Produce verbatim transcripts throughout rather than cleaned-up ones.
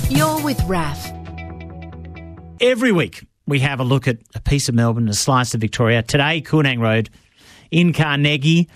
You're with Raf. Every week we have a look at a piece of Melbourne, a slice of Victoria. Today, Koornang Road in Carnegie.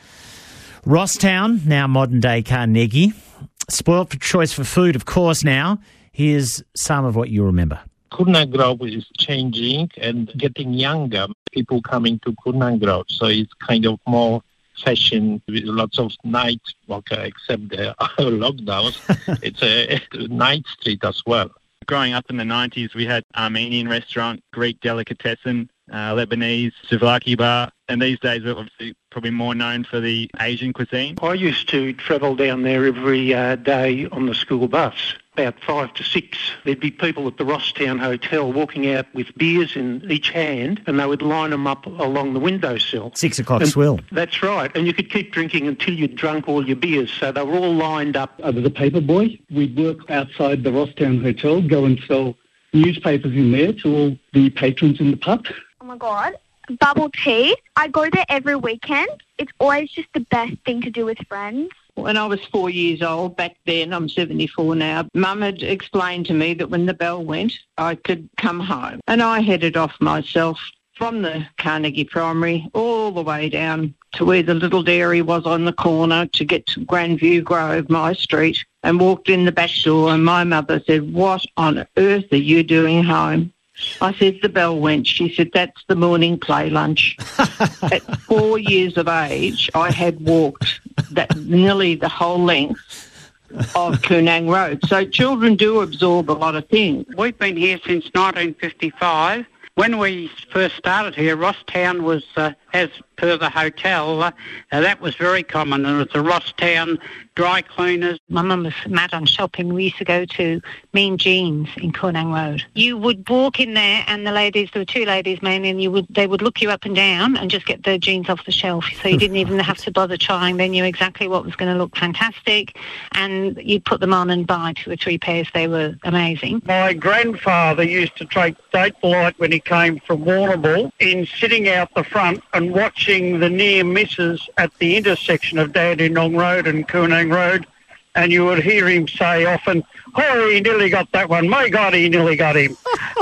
Rosstown, now modern-day Carnegie. Spoilt for choice for food, of course, now. Here's some of what you remember. Koornang Road is changing and getting younger. People coming to Koornang Road, so it's kind of more fashion with lots of night walker, except the lockdowns. It's a night street as well. Growing up in the nineties, we had Armenian restaurant, Greek delicatessen, uh, Lebanese, souvlaki bar, and these days we're obviously probably more known for the Asian cuisine. I used to travel down there every uh, day on the school bus, about five to six. There'd be people at the Rosstown Hotel walking out with beers in each hand, and they would line them up along the windowsill. Six o'clock and swill. That's right, and you could keep drinking until you'd drunk all your beers, so they were all lined up. I was a paper boy. We'd work outside the Rosstown Hotel, go and sell newspapers in there to all the patrons in the pub. Oh my God. Bubble tea. I go there every weekend. It's always just the best thing to do with friends. When I was four years old, back then, I'm seventy-four now, Mum had explained to me that when the bell went, I could come home. And I headed off myself from the Carnegie Primary all the way down to where the little dairy was on the corner to get to Grandview Grove, my street, and walked in the back door, and my mother said, "What on earth are you doing home?" I said, "The bell went." She said, "That's the morning play lunch." At four years of age, I had walked that nearly the whole length of Koornang Road. So children do absorb a lot of things. We've been here since nineteen fifty-five. When we first started here, Rosstown was, uh, as per the hotel, uh, uh, that was very common. There was the Rosstown dry cleaners. My mum was mad on shopping. We used to go to Mean Jeans in Koornang Road. You would walk in there and the ladies, there were two ladies mainly, and you would they would look you up and down and just get the jeans off the shelf. So you didn't even have to bother trying. They knew exactly what was going to look fantastic, and you'd put them on and buy two or three pairs. They were amazing. My grandfather used to take great delight when he came from Warrnambool in sitting out the front and watching the near misses at the intersection of Dandenong Road and Koornang Road, and you would hear him say often, "Oh, he nearly got that one. My God, he nearly got him."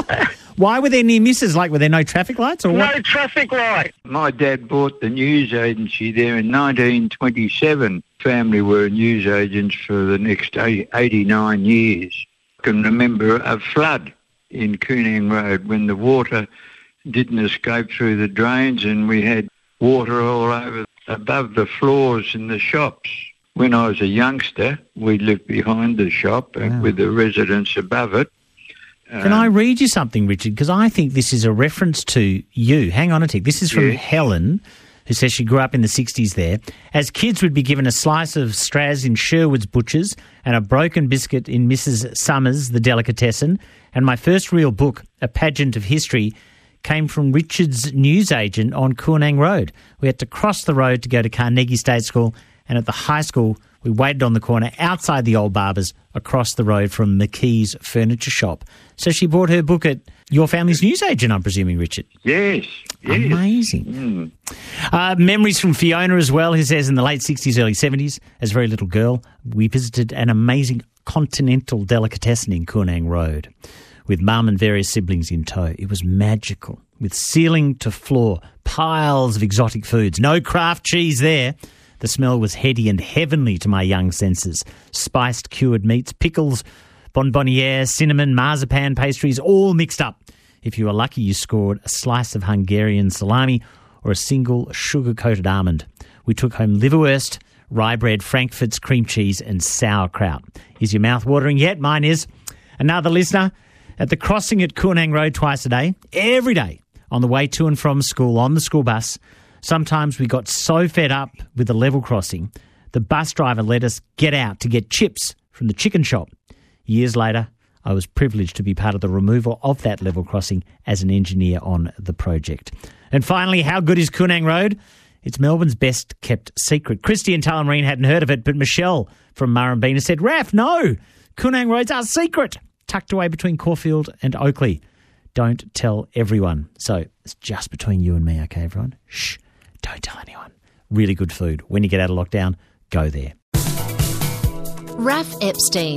Why were there near misses? Like, were there no traffic lights or what? No traffic light. My dad bought the news agency there in nineteen twenty-seven. Family were news agents for the next eighty-nine years. I can remember a flood in Koornang Road when the water didn't escape through the drains and we had water all over above the floors in the shops. When I was a youngster, we lived behind the shop wow. with the residents above it. Can um, I read you something, Richard? Because I think this is a reference to you. Hang on a tick. This is from yes. Helen, who says she grew up in the sixties there. As kids, we'd be given a slice of Straz in Sherwood's Butchers and a broken biscuit in Missus Summers, the delicatessen. And my first real book, A Pageant of History, came from Richard's newsagent on Koornang Road. We had to cross the road to go to Carnegie State School, and at the high school, we waited on the corner outside the old Barbers across the road from McKee's Furniture Shop. So she bought her book at your family's newsagent, I'm presuming, Richard? Yes. yes. Amazing. Mm. Uh, memories from Fiona as well, who says in the late sixties, early seventies, as a very little girl, we visited an amazing continental delicatessen in Koornang Road with mum and various siblings in tow. It was magical, with ceiling to floor, piles of exotic foods. No craft cheese there. The smell was heady and heavenly to my young senses. Spiced cured meats, pickles, bonbonniere, cinnamon, marzipan pastries, all mixed up. If you were lucky, you scored a slice of Hungarian salami or a single sugar-coated almond. We took home liverwurst, rye bread, frankfurts, cream cheese and sauerkraut. Is your mouth watering yet? Mine is. Another listener, at the crossing at Koornang Road twice a day, every day, on the way to and from school, on the school bus. Sometimes we got so fed up with the level crossing, the bus driver let us get out to get chips from the chicken shop. Years later, I was privileged to be part of the removal of that level crossing as an engineer on the project. And finally, how good is Koornang Road? It's Melbourne's best kept secret. Christy and Tullamarine hadn't heard of it, but Michelle from Murrumbeena said, "Raf, no, Koornang Road's our secret, tucked away between Caulfield and Oakley. Don't tell everyone." So it's just between you and me, okay, everyone? Shh, don't tell anyone. Really good food. When you get out of lockdown, go there. Raf Epstein.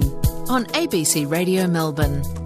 on A B C Radio Melbourne.